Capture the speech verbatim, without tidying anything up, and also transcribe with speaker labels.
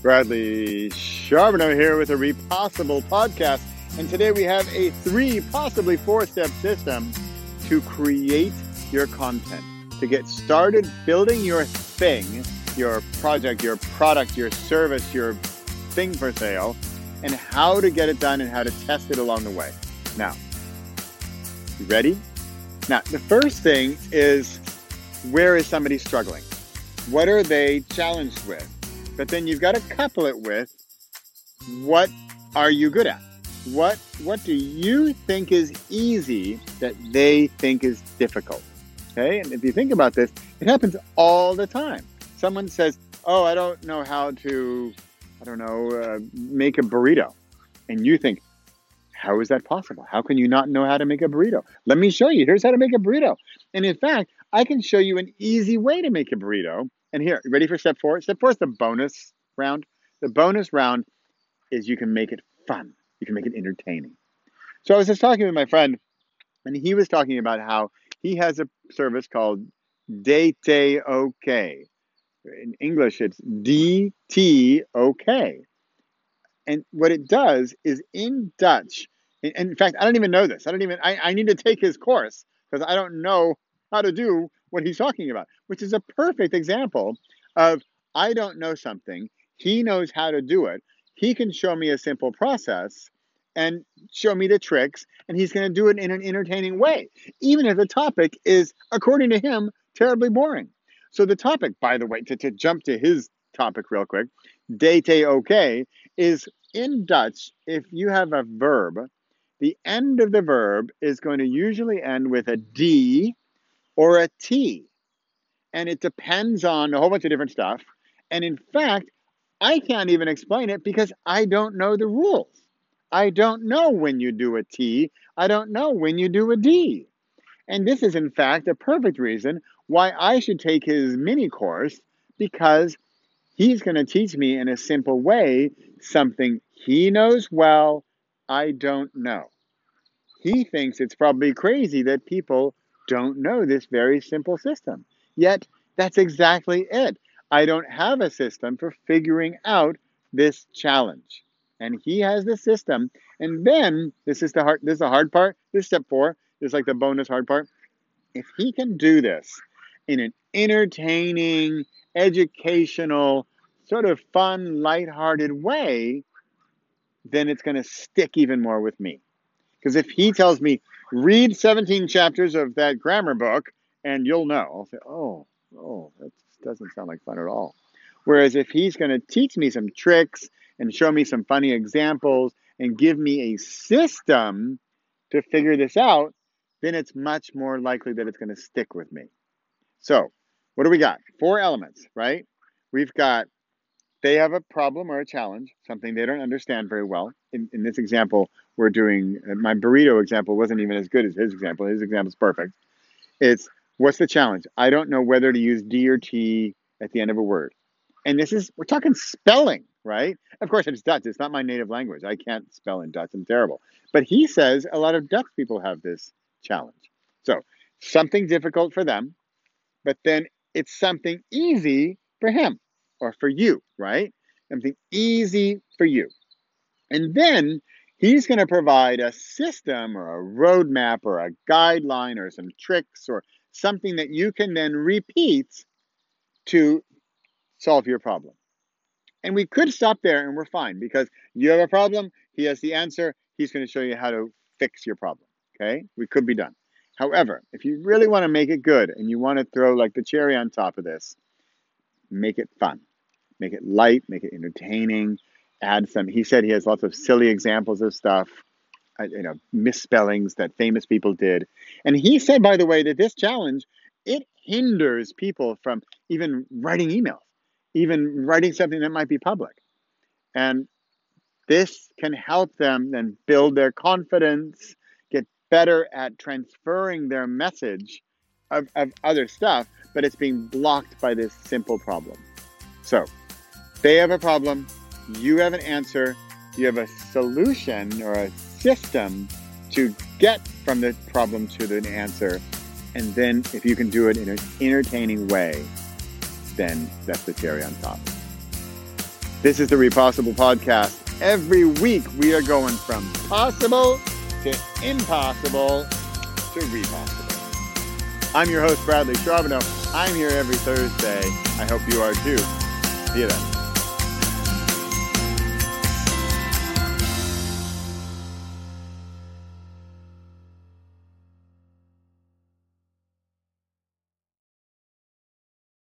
Speaker 1: Bradley Charbonneau here with a Repossible podcast. And today we have a three, possibly four-step system to create your content, to get started building your thing, your project, your product, your service, your thing for sale, and how to get it done and how to test it along the way. Now, you ready? Now, the first thing is, where is somebody struggling? What are they challenged with? But then you've got to couple it with, what are you good at? What what do you think is easy that they think is difficult? Okay, and if you think about this, it happens all the time. Someone says, oh, I don't know how to, I don't know, uh, make a burrito. And you think, how is that possible? How can you not know how to make a burrito? Let me show you. Here's how to make a burrito. And in fact, I can show you an easy way to make a burrito. And here, you ready for step four? Step four is the bonus round. The bonus round is you can make it fun. You can make it entertaining. So I was just talking with my friend, and he was talking about how he has a service called Date OK. In English, it's D T O K. And what it does is in Dutch, and in fact, I don't even know this. I don't even, I, I need to take his course because I don't know how to do what he's talking about, which is a perfect example of, I don't know something. He knows how to do it. He can show me a simple process and show me the tricks, and he's going to do it in an entertaining way, even if the topic is, according to him, terribly boring. So the topic, by the way, to, to jump to his topic real quick, Date OK, is in Dutch, if you have a verb, the end of the verb is going to usually end with a D or a T. And it depends on a whole bunch of different stuff. And in fact, I can't even explain it because I don't know the rules. I don't know when you do a T. I don't know when you do a D. And this is, in fact, a perfect reason why I should take his mini course, because he's going to teach me in a simple way something he knows well, I don't know. He thinks it's probably crazy that people don't know this very simple system. Yet, that's exactly it. I don't have a system for figuring out this challenge. And he has the system. And then, this is the hard, this is the hard part. This is step four. This is like the bonus hard part. If he can do this in an entertaining, educational, sort of fun, lighthearted way, then it's going to stick even more with me. Because if he tells me, read seventeen chapters of that grammar book, and you'll know, I'll say, oh, oh, that doesn't sound like fun at all. Whereas if he's going to teach me some tricks and show me some funny examples and give me a system to figure this out, then it's much more likely that it's going to stick with me. So what do we got? Four elements, right? We've got, they have a problem or a challenge, something they don't understand very well. In, in this example, we're doing, my burrito example wasn't even as good as his example. His example is perfect. It's, what's the challenge? I don't know whether to use D or T at the end of a word. And this is, we're talking spelling, right? Of course, it's Dutch. It's not my native language. I can't spell in Dutch. I'm terrible. But he says a lot of Dutch people have this challenge. So something difficult for them, but then it's something easy for him or for you, right? Something easy for you. And then he's going to provide a system or a roadmap or a guideline or some tricks or something that you can then repeat to solve your problem. And we could stop there and we're fine, because you have a problem, he has the answer, he's going to show you how to fix your problem. Okay? We could be done. However, if you really want to make it good and you want to throw like the cherry on top of this, make it fun. Make it light, make it entertaining, add some, he said he has lots of silly examples of stuff, uh, you know, misspellings that famous people did. And he said, by the way, that this challenge, it hinders people from even writing emails, even writing something that might be public. And this can help them then build their confidence, get better at transferring their message of, of other stuff, but it's being blocked by this simple problem. So they have a problem, you have an answer, you have a solution or a system to get from the problem to the answer. And then if you can do it in an entertaining way, then that's the cherry on top. This is the Repossible Podcast. Every week we are going from possible to impossible to repossible. I'm your host, Bradley Charbonneau. I'm here every Thursday. I hope you are too. See you then.